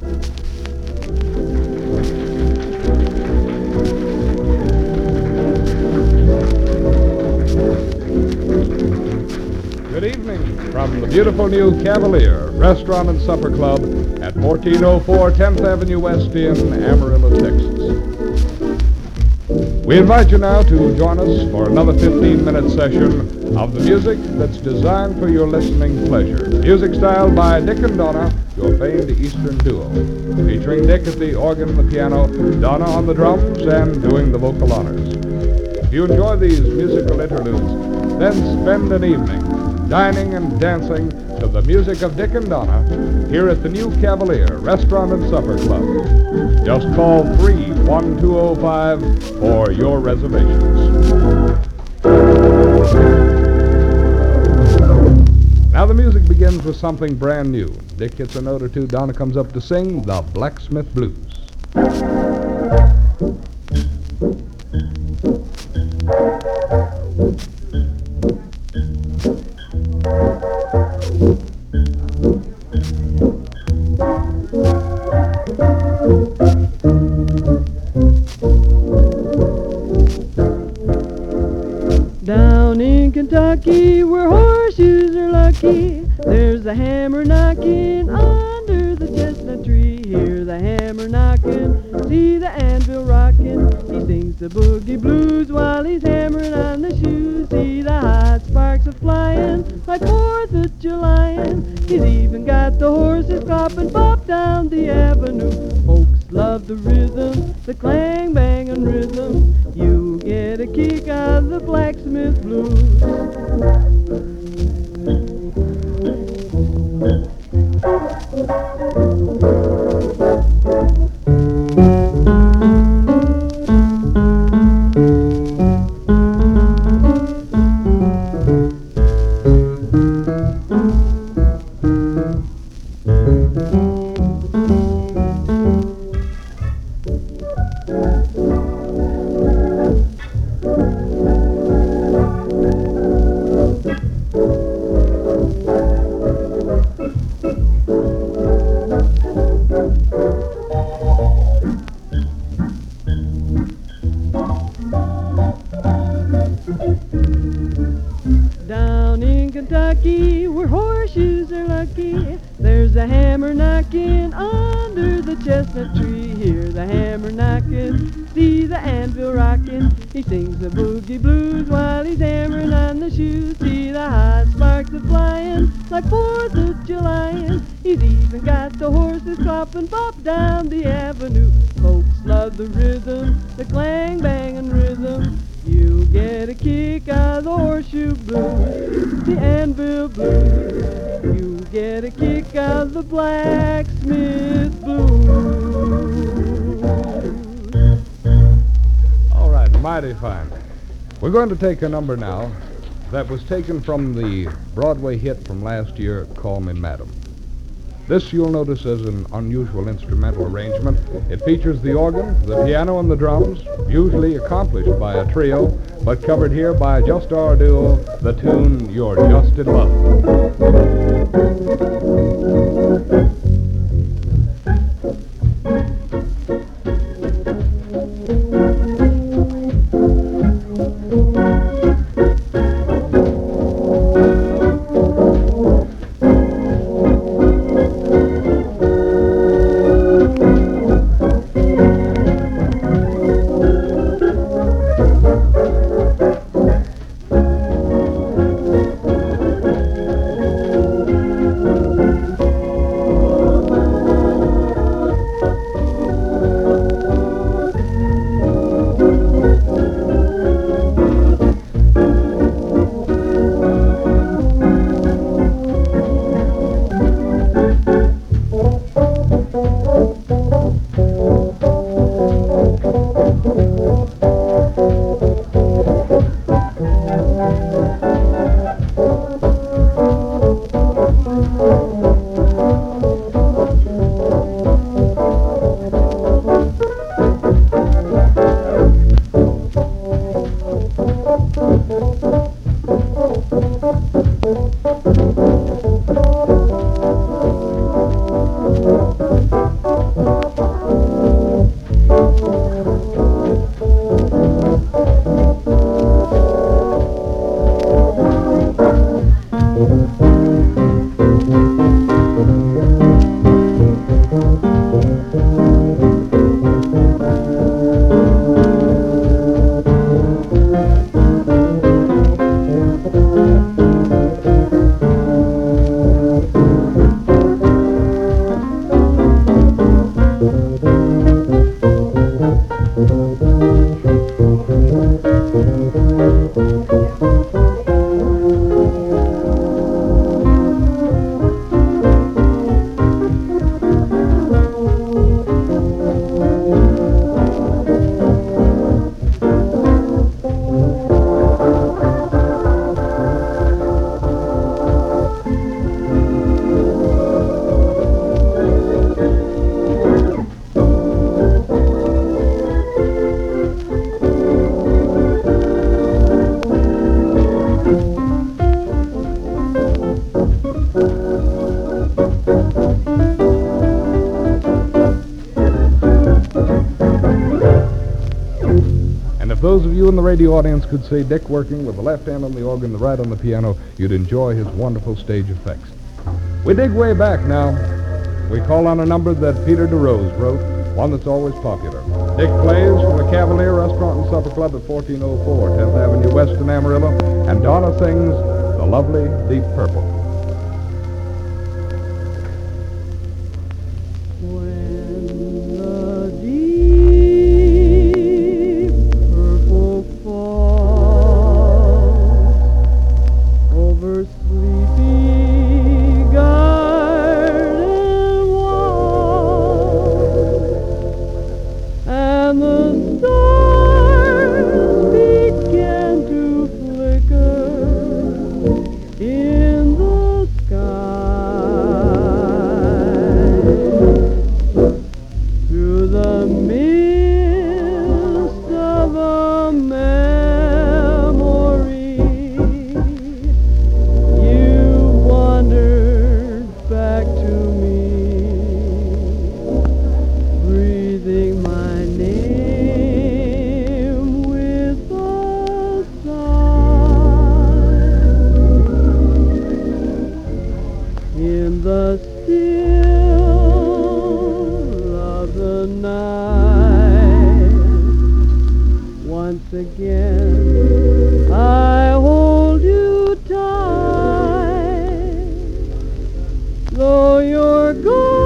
Good evening from the beautiful new Cavalier Restaurant and Supper Club at 1404 10th Avenue West in Amarillo, Texas. We invite you now to join us for another 15-minute session of the music that's designed for your listening pleasure. Music styled by Dick and Donna, your famed Eastern duo, featuring Dick at the organ and the piano, Donna on the drums, and doing the vocal honors. If you enjoy these musical interludes, then spend an evening dining and dancing to the music of Dick and Donna here at the new Cavalier Restaurant and Supper Club. Just call 3-1205 for your reservations. Now the music begins with something brand new. Dick hits a note or two, Donna comes up to sing the Blacksmith Blues. Down in Kentucky, where horseshoes are lucky, there's a hammer knocking under the chestnut tree. Hear the hammer knocking, see the anvil rocking. He sings the boogie blues while he's hammering on the shoes. See the hot sparks a flying like 4th of July. He's even got the horses clopping bop down the avenue. Folks love the rhythm, the clang banging rhythm. You get a kick out of the Blacksmith Blues. Down in Kentucky, where horseshoes are lucky, there's a hammer knocking under the chestnut tree. Hear the hammer knocking, see the anvil rocking. He sings the boogie blues while he's hammering on the shoes. See the hot sparks a flying like 4th of July. He's even got the horses clopping bop down the avenue. Folks love the rhythm, the clang banging rhythm. You get a kick out of the horseshoe blues, the anvil blues. You get a kick out of the Blacksmith Blues. All right, mighty fine. We're going to take a number now that was taken from the Broadway hit from last year, Call Me Madam. This, you'll notice, is an unusual instrumental arrangement. It features the organ, the piano, and the drums, usually accomplished by a trio, but covered here by just our duo, the tune You're Just in Love. of you in the radio audience could see Dick working with the left hand on the organ, the right on the piano, you'd enjoy his wonderful stage effects. We dig way back now. We call on a number that Peter DeRose wrote, one that's always popular. Dick plays for the Cavalier Restaurant and Supper Club at 1404 10th Avenue West in Amarillo, and Donna sings The Lovely Deep Purple. When the deep purple falls over sleepy garden walls, and the stars begin to flicker in the sky, through the mist of a memory, you wandered back to me, breathing my name with a sigh. In the still of the night, once again I hold you tight, though you're gone.